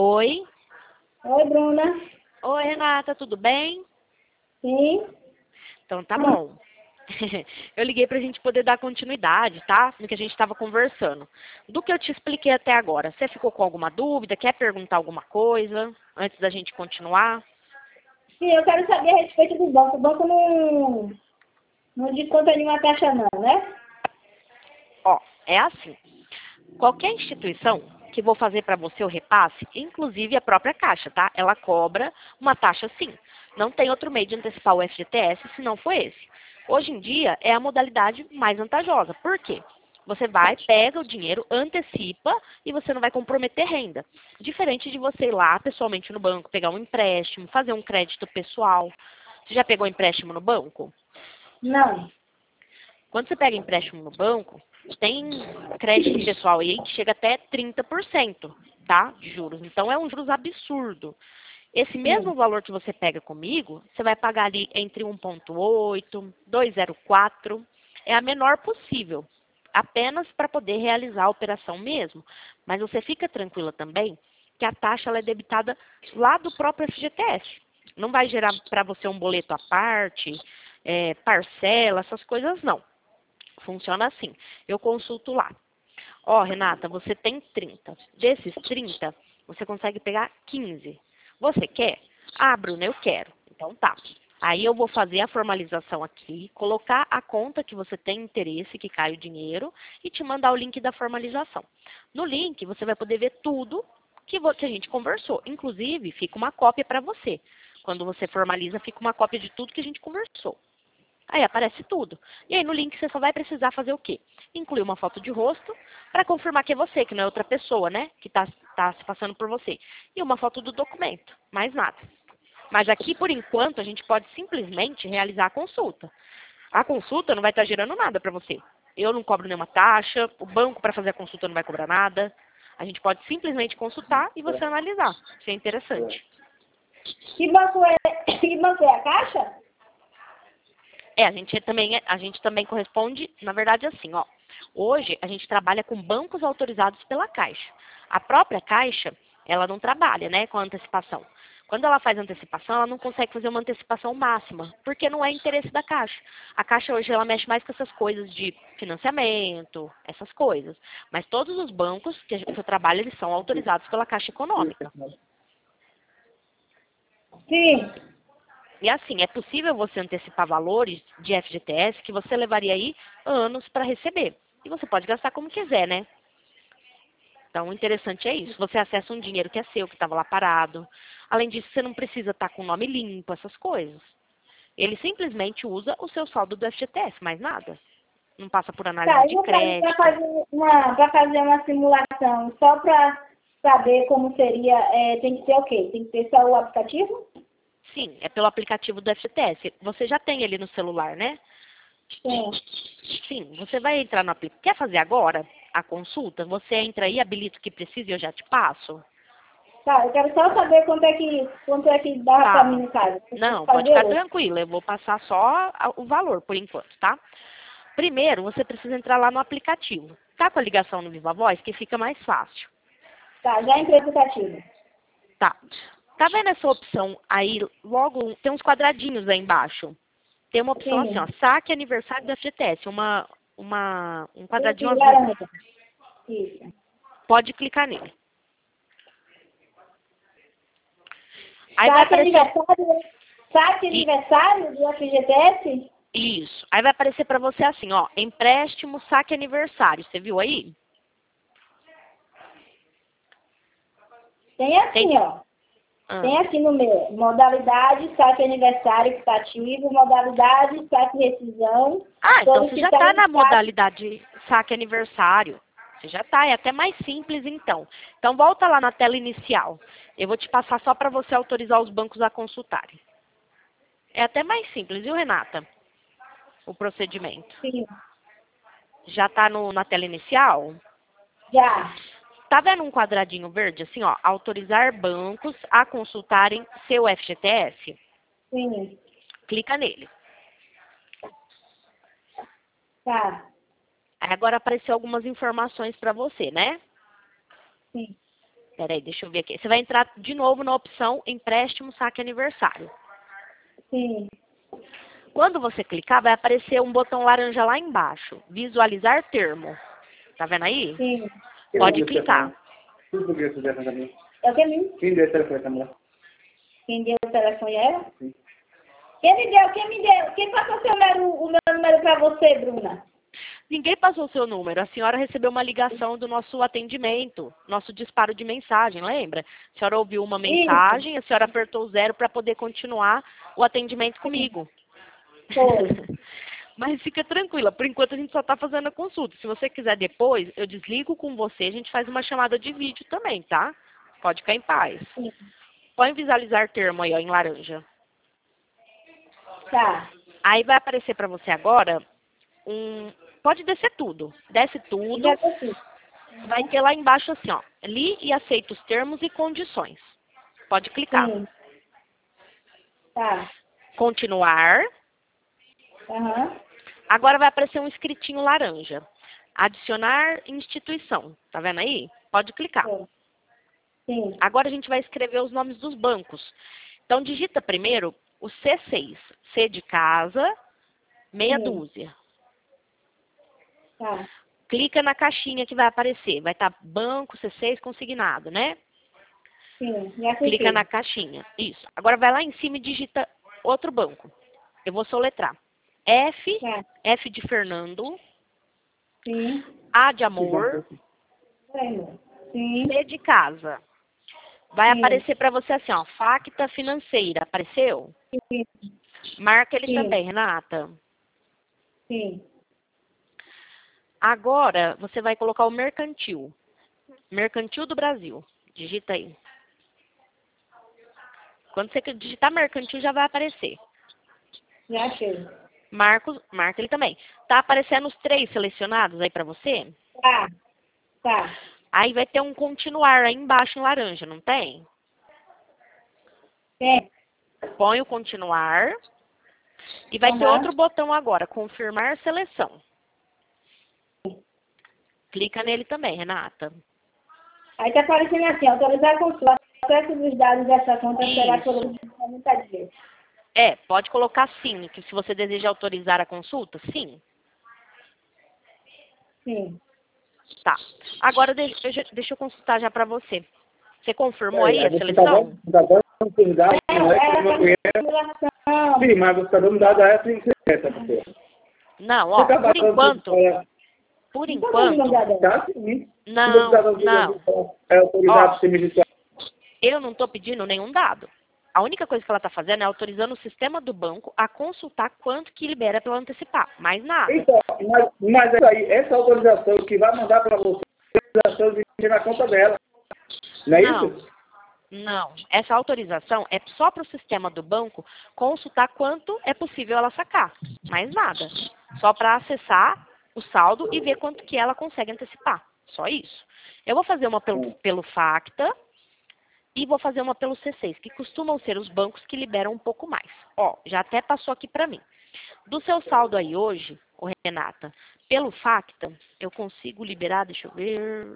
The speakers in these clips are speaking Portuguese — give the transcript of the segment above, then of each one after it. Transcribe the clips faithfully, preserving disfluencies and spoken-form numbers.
Oi. Oi, Bruna. Oi, Renata, tudo bem? Sim. Então tá bom. Eu liguei pra gente poder dar continuidade, tá? No que a gente estava conversando. Do que eu te expliquei até agora, você ficou com alguma dúvida? Quer perguntar alguma coisa antes da gente continuar? Sim, eu quero saber a respeito do banco. O banco não, não desconta nenhuma taxa não, né? Ó, é assim. Qualquer instituição que vou fazer para você o repasse, inclusive a própria Caixa, tá? Ela cobra uma taxa sim. Não tem outro meio de antecipar o F G T S se não for esse. Hoje em dia é a modalidade mais vantajosa. Por quê? Você vai, pega o dinheiro, antecipa e você não vai comprometer renda. Diferente de você ir lá pessoalmente no banco, pegar um empréstimo, fazer um crédito pessoal. Você já pegou empréstimo no banco? Não. Quando você pega empréstimo no banco, tem crédito pessoal aí que chega até trinta por cento, tá? De juros. Então é um juros absurdo. Esse mesmo Sim. valor que você pega comigo, você vai pagar ali entre um vírgula oito, dois vírgula zero quatro. É a menor possível. Apenas para poder realizar a operação mesmo. Mas você fica tranquila também que a taxa ela é debitada lá do próprio F G T S. Não vai gerar para você um boleto à parte, é, parcela, essas coisas não. Funciona assim. Eu consulto lá. Ó, Renata, você tem trinta. Desses trinta, você consegue pegar quinze. Você quer? Ah, Bruna, eu quero. Então tá. Aí eu vou fazer a formalização aqui, colocar a conta que você tem interesse, que cai o dinheiro, e te mandar o link da formalização. No link, você vai poder ver tudo que vo- que a gente conversou. Inclusive, fica uma cópia para você. Quando você formaliza, fica uma cópia de tudo que a gente conversou. Aí aparece tudo. E aí no link você só vai precisar fazer o quê? Incluir uma foto de rosto para confirmar que é você, que não é outra pessoa, né? Que está tá se passando por você. E uma foto do documento. Mais nada. Mas aqui, por enquanto, a gente pode simplesmente realizar a consulta. A consulta não vai estar gerando nada para você. Eu não cobro nenhuma taxa, o banco para fazer a consulta não vai cobrar nada. A gente pode simplesmente consultar e você analisar, se é interessante. Que banco é, que banco é a Caixa? É, a gente também, é- a gente também corresponde, na verdade, assim, ó. Hoje a gente trabalha com bancos autorizados pela Caixa. A própria Caixa, ela não trabalha, né, com antecipação. Quando ela faz antecipação, ela não consegue fazer uma antecipação máxima, porque não é interesse da Caixa. A Caixa hoje ela mexe mais com essas coisas de financiamento, essas coisas. Mas todos os bancos que a gente- que eu trabalho, eles são autorizados pela Caixa Econômica. Sim. E assim, é possível você antecipar valores de F G T S que você levaria aí anos para receber. E você pode gastar como quiser, né? Então, o interessante é isso. Você acessa um dinheiro que é seu, que estava lá parado. Além disso, você não precisa estar com o nome limpo, essas coisas. Ele simplesmente usa o seu saldo do F G T S, mais nada. Não passa por análise Tá, e de no caso para crédito. fazer uma, para fazer uma simulação, só para saber como seria, é, tem que ter o quê? Tem que ter só o aplicativo? Sim, é pelo aplicativo do F G T S. Você já tem ele no celular, né? Sim. Sim, você vai entrar no aplicativo. Quer fazer agora a consulta? Você entra aí, habilita o que precisa e eu já te passo? Tá, eu quero só saber quanto é que, quanto é que dá para mim Tá. no caso. Eu preciso Não, pode fazer ficar hoje. tranquila. Eu vou passar só a- o valor por enquanto, tá? Primeiro, você precisa entrar lá no aplicativo. Tá com a ligação no Viva Voz, que fica mais fácil. Tá, já entrei no aplicativo. Tá. Tá vendo essa opção aí? Logo, tem uns quadradinhos aí embaixo. Tem uma opção assim, ó. Sim. Saque aniversário da F G T S. Uma, uma, um quadradinho Esse azul. laranja. Isso. Pode clicar nele. Aí vai Saque aparecer. aniversário, saque E- aniversário do F G T S? Isso. Aí vai aparecer pra você assim, ó. Empréstimo, saque aniversário. Você viu aí? Tem Tem. assim, ó. Ah. Tem aqui no meu. Modalidade, saque aniversário equitativo, modalidade, saque rescisão, Ah, então você já solicitar está um na saque. modalidade saque aniversário. Você já está, é até mais simples então. Então volta lá na tela inicial. Eu vou te passar só para você autorizar os bancos a consultarem. É até mais simples, viu, Renata? O procedimento. Sim, Já está na tela inicial? já. Tá vendo um quadradinho verde assim, ó? Autorizar bancos a consultarem seu F G T S? Sim, Clica nele. tá. Aí agora apareceu algumas informações para você, né? Sim. Peraí, deixa eu ver aqui. Você vai entrar de novo na opção empréstimo saque aniversário. Sim. Quando você clicar, vai aparecer um botão laranja lá embaixo. Visualizar termo. Tá vendo aí? Sim. Pode clicar. É o que mesmo? Quem deu o telefone pra mulher? Quem deu o telefone é ela? Sim. Quem me deu? Quem me deu? Quem passou seu número, o meu número para você, Bruna? Ninguém passou o seu número. A senhora recebeu uma ligação do nosso atendimento, nosso disparo de mensagem, lembra? A senhora ouviu uma mensagem, Isso. a senhora apertou o zero para poder continuar o atendimento comigo. Foi. Mas fica tranquila, por enquanto a gente só está fazendo a consulta. Se você quiser depois, eu desligo com você, a gente faz uma chamada de vídeo também, tá? Pode ficar em paz. Sim. Pode visualizar termo aí, ó, em laranja. Tá. Aí vai aparecer para você agora um... Pode descer tudo. Desce tudo. Já consegui. Vai ter lá embaixo assim, ó. Li e aceita os termos e condições. Pode clicar. Sim. Tá. Continuar. Aham. Agora vai aparecer um escritinho laranja. Adicionar instituição. Tá vendo aí? Pode clicar. Sim. Sim. Agora a gente vai escrever os nomes dos bancos. Então digita primeiro o C seis. C de casa, meia Sim. dúzia. Tá. Clica na caixinha que vai aparecer. Vai estar banco C seis consignado, né? Sim. Já Clica consegui. na caixinha. Isso. Agora vai lá em cima e digita outro banco. Eu vou soletrar. F, Tá. F de Fernando, Sim. A de amor, Sim. C de casa. Vai Sim. aparecer para você assim, ó, Facta Financeira. Apareceu? Sim. Marca ele Sim. também, Renata. Sim. Agora, você vai colocar o mercantil. Mercantil do Brasil. Digita aí. Quando você digitar mercantil, já vai aparecer. Já achei. Marcos, marca ele também. Tá aparecendo os três selecionados aí para você? Tá. Tá. Aí vai ter um continuar aí embaixo em laranja, não tem? Tem. Põe o continuar. E vai Uhum. ter outro botão agora, confirmar seleção. Clica nele também, Renata. Aí tá aparecendo assim, autorizar a consulta. O acesso dos dados dessa conta será Isso. por noventa dias. É, pode colocar sim, que se você deseja autorizar a consulta, sim. Sim. Tá. Agora deixa, eu- deixa eu consultar já para você. Você confirmou Aí, aí a você tá seleção? dando, tá dando os dados, É, não é que é, não conhece. é simulação. Sim, mas você tá dando dados a essa empresa, professor. Não, Você ó, tá por dando enquanto, para... por Não tô dando enquanto, nada. Tá, sim. não, Se você tá dando não. é autorizado Ó. para você registrar. Eu não estou pedindo nenhum dado. A única coisa que ela está fazendo é autorizando o sistema do banco a consultar quanto que libera pela antecipar. Mais nada. Então, mas, mas essa, aí, essa autorização que vai mandar para você, a autorização de na conta dela. Não é Não. isso? Não. Essa autorização é só para o sistema do banco consultar quanto é possível ela sacar. Mais nada. Só para acessar o saldo e ver quanto que ela consegue antecipar. Só isso. Eu vou fazer uma pelo, pelo Facta e vou fazer uma pelo C seis, que costumam ser os bancos que liberam um pouco mais. Ó, já até passou aqui para mim. Do seu saldo aí hoje, ô Renata, pelo Facta, eu consigo liberar, deixa eu ver,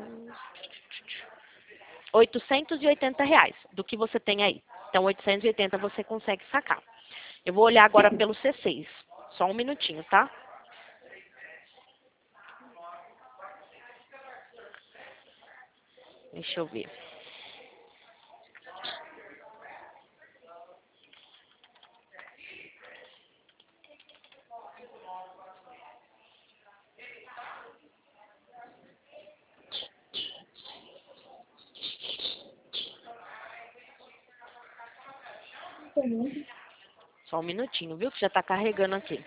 oitocentos e oitenta reais do que você tem aí. Então, oitocentos e oitenta você consegue sacar. Eu vou olhar agora pelo C seis. Só um minutinho, tá? Deixa eu ver. Só um minutinho, viu? Que já tá carregando aqui.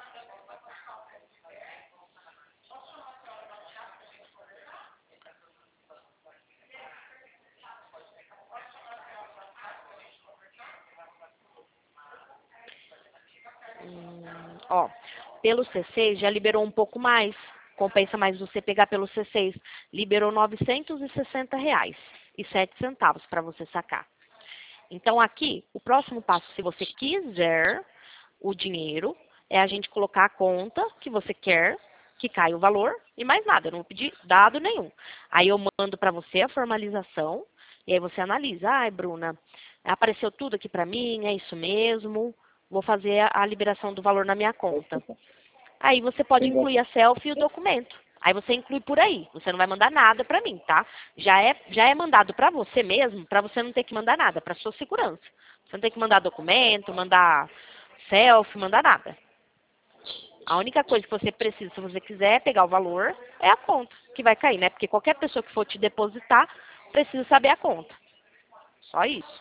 Hum, ó, pelo C seis já liberou um pouco mais. Compensa mais você pegar pelo C seis. Liberou novecentos e sessenta reais e sete centavos para você sacar. Então aqui, o próximo passo, se você quiser o dinheiro, é a gente colocar a conta que você quer que cai o valor e mais nada. Eu não vou pedir dado nenhum. Aí eu mando para você a formalização e aí você analisa. Ai, Bruna, apareceu tudo aqui para mim, é isso mesmo. Vou fazer a, a liberação do valor na minha conta. Aí você pode incluir a selfie e o documento. Aí você inclui por aí. Você não vai mandar nada para mim, tá? Já é, já é mandado para você mesmo, para você não ter que mandar nada, para sua segurança. Você não tem que mandar documento, mandar selfie, mandar nada. A única coisa que você precisa, se você quiser pegar o valor, é a conta que vai cair, né? Porque qualquer pessoa que for te depositar precisa saber a conta. Só isso.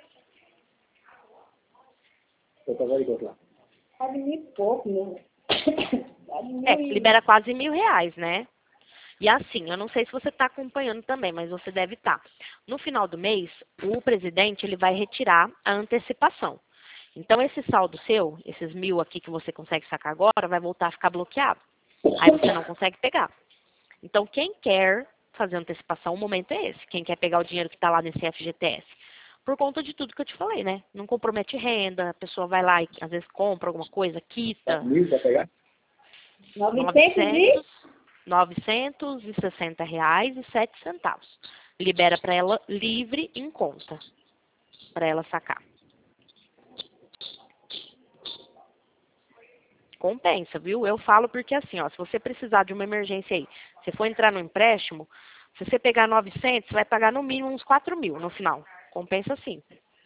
Quase mil e pouco, meu. É, libera quase mil reais, né? E assim, eu não sei se você está acompanhando também, mas você deve estar. No final do mês, o presidente ele vai retirar a antecipação. Então, esse saldo seu, esses mil aqui que você consegue sacar agora, vai voltar a ficar bloqueado. Aí você não consegue pegar. Então, quem quer fazer antecipação, o momento é esse. Quem quer pegar o dinheiro que está lá nesse F G T S. Por conta de tudo que eu te falei, né? Não compromete renda, a pessoa vai lá e às vezes compra alguma coisa, quita. Mil para pegar? novecentos novecentos e sessenta reais e sete centavos. Libera para ela livre em conta, para ela sacar. Compensa, viu? Eu falo porque assim, ó, se você precisar de uma emergência aí, se for entrar no empréstimo, se você pegar novecentos, você vai pagar no mínimo uns quatro mil no final. Compensa sim.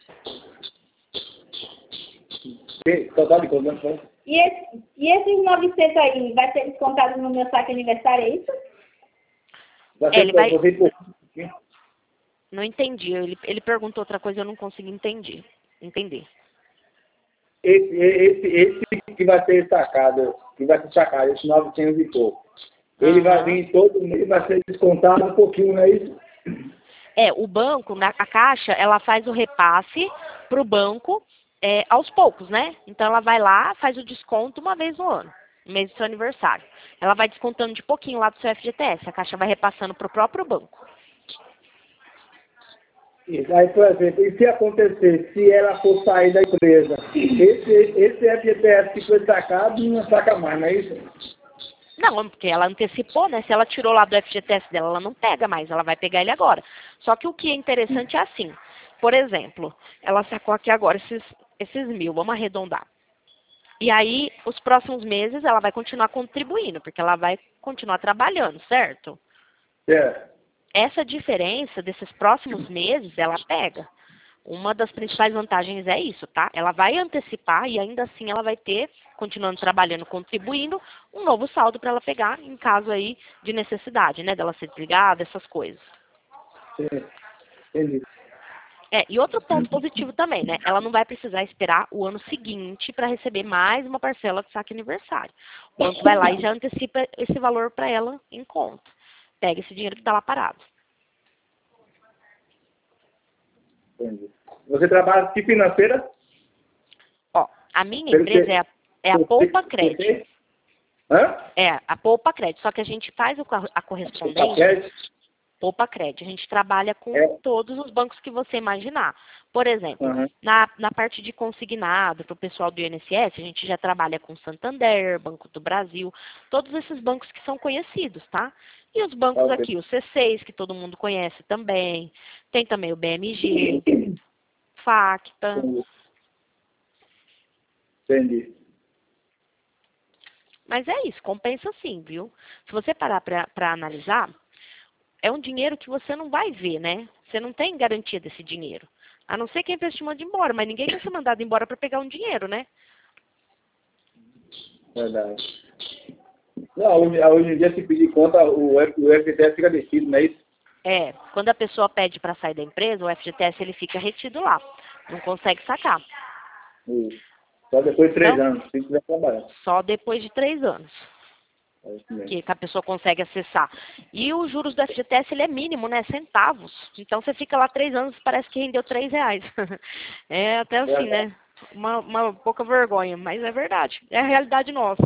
Total de quanto, né? E, esse, e esses novecentos aí, vai ser descontado no meu saque aniversário, é isso? Vai É, ele vai... você por... Não entendi. Ele, ele perguntou outra coisa, eu não consegui entender. entender. Esse, esse, esse que vai ser sacado, que vai ser sacado, esse novecentos e pouco, ele Uhum. vai vir todo mês, vai ser descontado um pouquinho, não é isso? É, o banco, na a Caixa, ela faz o repasse para o banco é, aos poucos, né? Então, ela vai lá, faz o desconto uma vez no ano, no mês do seu aniversário. Ela vai descontando de pouquinho lá do seu F G T S. A Caixa vai repassando para o próprio banco. Isso. Aí, por exemplo, e se acontecer, se ela for sair da empresa, esse, esse F G T S que foi sacado não saca mais, não é isso? Não, porque ela antecipou, né? Se ela tirou lá do F G T S dela, ela não pega mais, ela vai pegar ele agora. Só que o que é interessante é assim, por exemplo, ela sacou aqui agora esses, esses mil, vamos arredondar. E aí, os próximos meses, ela vai continuar contribuindo, porque ela vai continuar trabalhando, certo? É. Essa diferença desses próximos meses, ela pega. Uma das principais vantagens é isso, tá? Ela vai antecipar e ainda assim ela vai ter, continuando trabalhando, contribuindo, um novo saldo para ela pegar em caso aí de necessidade, né? Dela ser desligada, essas coisas. Sim. Entendi. É, e outro ponto positivo também, né? Ela não vai precisar esperar o ano seguinte para receber mais uma parcela de saque aniversário. O banco vai lá e já antecipa esse valor para ela em conta. Pega esse dinheiro que está lá parado. Entendi. Você trabalha que financeira? Ó, a minha Pelo empresa que- é a, é a Poupa Crédito. Hã? É, a Poupa Crédito. Só que a gente faz o co- a correspondência Paquete? Poupa Crédito. A gente trabalha com É. todos os bancos que você imaginar. Por exemplo, Uhum. na, na parte de consignado, para o pessoal do I N S S, a gente já trabalha com Santander, Banco do Brasil, todos esses bancos que são conhecidos, tá? E os bancos Ok. aqui, o C seis, que todo mundo conhece também. Tem também o B M G, Facta. Entendi. Entendi. Mas é isso, compensa sim, viu? Se você parar para analisar, é um dinheiro que você não vai ver, né? Você não tem garantia desse dinheiro. A não ser que a empresa te mande embora, mas ninguém quer ser mandado embora para pegar um dinheiro, né? Verdade. Não, hoje, hoje em dia, se pedir conta, o, F- o F G T S fica descido, não é isso? É, quando a pessoa pede para sair da empresa, o F G T S ele fica retido lá. Não consegue sacar. Isso. Só depois de três Então, anos, se quiser trabalhar. só depois de três anos É isso mesmo. que a pessoa consegue acessar. E os juros do F G T S ele é mínimo, né? Centavos. Então você fica lá três anos e parece que rendeu três reais. É até assim, né? Uma, uma pouca vergonha, mas é verdade. É a realidade nossa.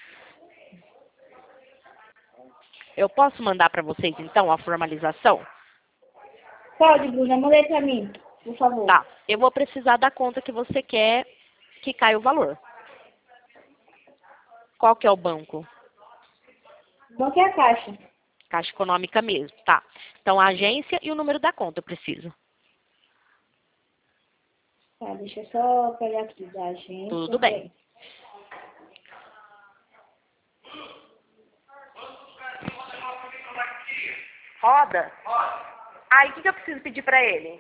Eu posso mandar para vocês, então, a formalização? Pode, Bruna, manda para mim, por favor. Tá. Eu vou precisar da conta que você quer que caia o valor. Qual que é o banco? Banco é a Caixa. Caixa Econômica mesmo, tá. Então, a agência e o número da conta eu preciso. Tá, deixa eu só pegar aqui da agência. Tudo bem. Roda? Aí, o que, que eu preciso pedir pra ele?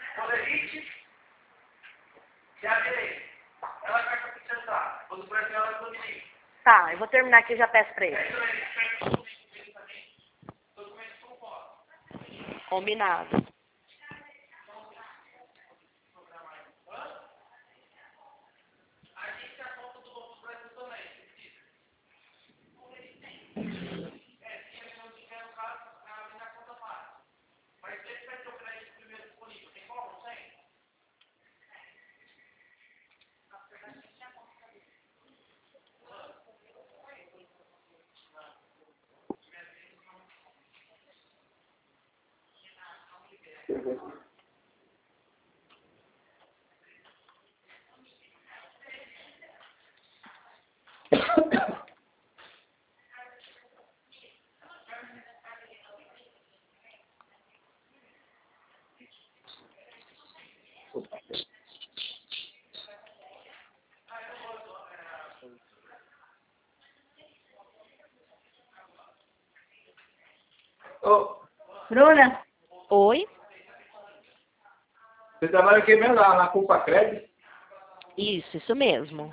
Tá, eu vou terminar aqui e já peço pra ele. Combinado. Ô, Bruna? Oi? você trabalha aqui mesmo lá na Culpa Crédito? Isso, isso mesmo.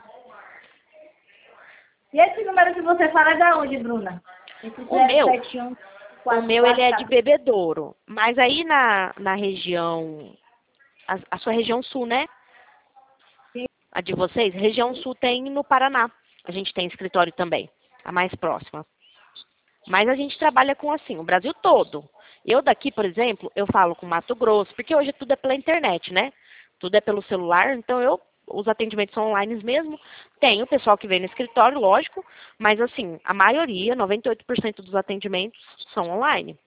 E esse número que você fala é da onde, Bruna? Esse O meu? zero sete um O meu, ele é de quatro. Bebedouro. Mas aí na, na região... A, a sua região sul, né? Sim. A de vocês? Região sul tem no Paraná. A gente tem escritório também. A mais próxima. Mas a gente trabalha com, assim, o Brasil todo. Eu daqui, por exemplo, eu falo com Mato Grosso. Porque hoje tudo é pela internet, né? Tudo é pelo celular. Então, eu... Os atendimentos são online mesmo. Tem o pessoal que vem no escritório, lógico. Mas, assim, a maioria, noventa e oito por cento dos atendimentos são online.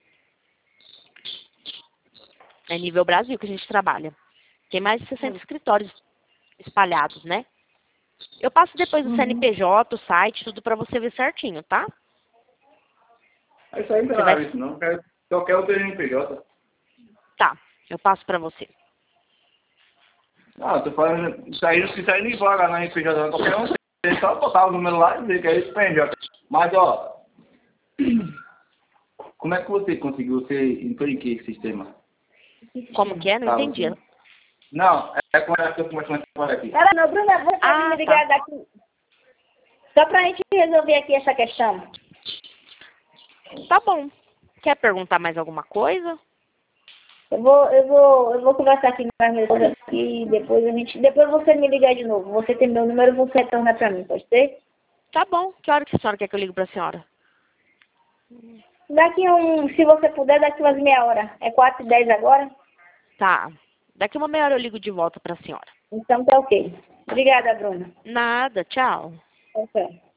É nível Brasil que a gente trabalha. Tem mais de sessenta escritórios espalhados, né? Eu passo depois o Uhum. C N P J, o site, tudo pra você ver certinho, tá? Isso aí não Você é vai- isso não. Quero- Só quero o C N P J. Tá, eu passo pra você. Não, eu tô falando, isso aí, isso aí nem vaga na N P J, não. Qualquer um, você só botar o número lá e dizer que é isso, P J. Mas, ó, como é que você conseguiu, você entrou em que sistema? Como que é? Não Tá, entendi. você- Não, é como é que eu começo a aqui. Pera, não, Bruna, você Ah, me ligar tá. daqui. Só pra gente resolver aqui essa questão. Tá bom. Quer perguntar mais alguma coisa? Eu vou, eu vou, eu vou conversar aqui com as minhas coisas aqui e depois a gente. Depois você me ligar de novo. Você tem meu número, você retorna pra mim, pode ser? Tá bom. Que hora que a senhora quer que eu ligue pra senhora? Daqui um, se você puder, daqui umas meia hora. É quatro e dez agora? Tá. Daqui uma meia hora eu ligo de volta pra senhora. Então tá ok. Obrigada, Bruna. Nada, tchau. Ok.